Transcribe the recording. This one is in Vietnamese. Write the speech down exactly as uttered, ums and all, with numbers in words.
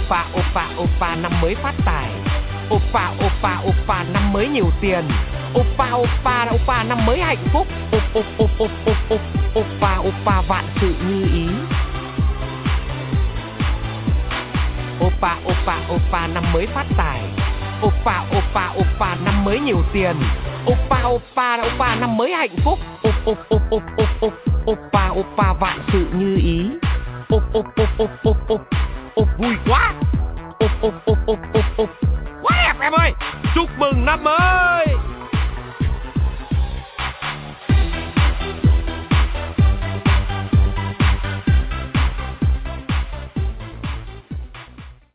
Oppa, oppa, oppa năm mới phát tài. Oppa, oppa, oppa năm mới nhiều tiền. Oppa, oppa, oppa năm mới hạnh phúc. Op, op, op, op, op, op, oppa, oppa vạn sự như ý. Oppa, oppa, oppa năm mới phát tài. Oppa, oppa, oppa năm mới nhiều tiền. Oppa, oppa, oppa năm mới hạnh phúc. Op, op, op, op, op, op, oppa, oppa vạn sự như ý. Op, op, op, op, op, op, op vui quá. Op, op, op, op, op, op quá đẹp em ơi. Chúc mừng năm mới.